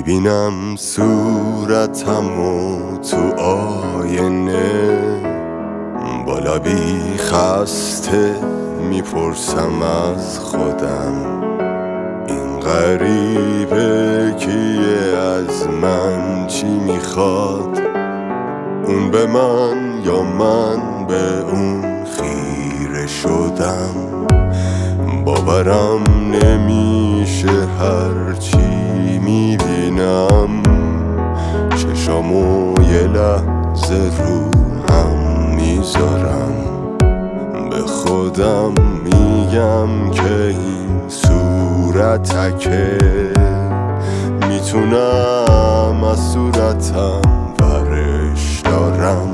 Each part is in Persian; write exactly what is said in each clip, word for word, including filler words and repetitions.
میبینم صورتمو تو آینه، با لبی خسته میپرسم از خودم این غریبه کیه، از من چی میخواد؟ اون به من یا من به اون خیره شدم. باورم نمیشه هرچی میبینم، چشامو یه لحظه رو هم میذارم، به خودم میگم که این صورتکه، میتونم از صورتم ورش دارم،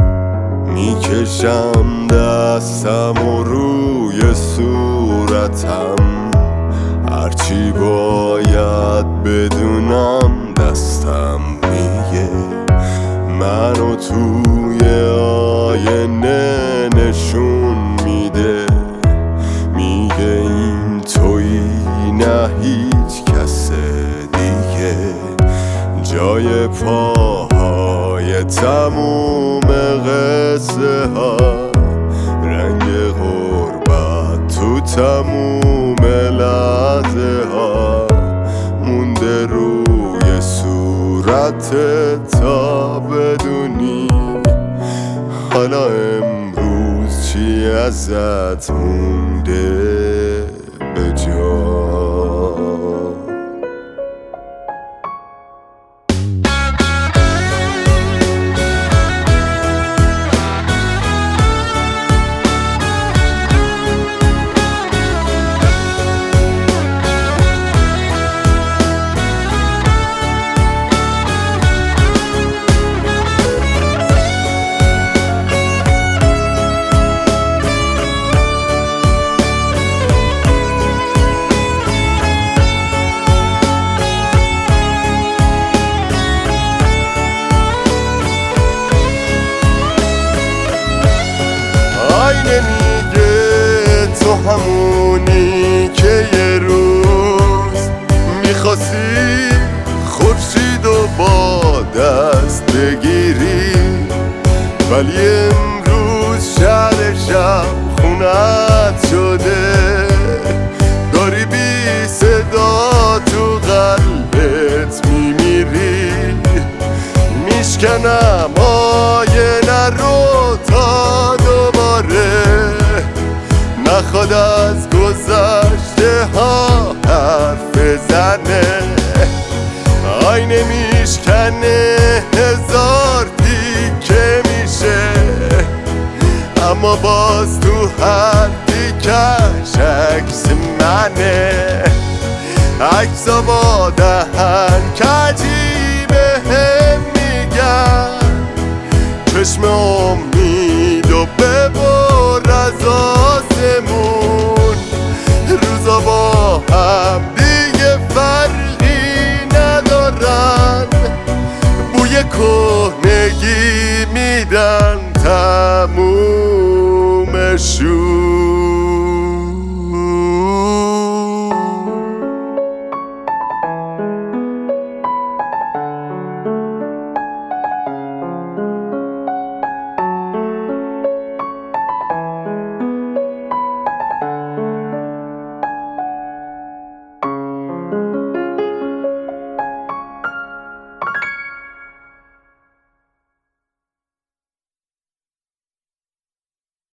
میکشم دستم و روی صورتم، هرچی باید بدونم دستم میگه، منو توی آینه نشون میده، میگه این تویی نه هیچ کس دیگه، جای پاهای تموم قصه ها، رنگ غربت تو تموم لحظه ها، مونده روی صورتت تا بدونی حالا امروز چی ازت مونده به جا. میگه تو همونی که یه روز میخواستی خورشید و با دست بگیری، ولی امروز شهر شب خونت شده، داری بی صدا تو قلبت میمیری، میشکنم آینه رو تا دوباره نخواد از گذشته ها حرف بزنه، آینه میشکنه هزار تیکه میشه، اما باز تو هر تیکش عکس منه، عکسا با دهن کجی بهم میگن چشم امید و ببر از آسمون، روزا با هم دیگه فرقی ندارن، بوی کهنگی میدن تمومشون.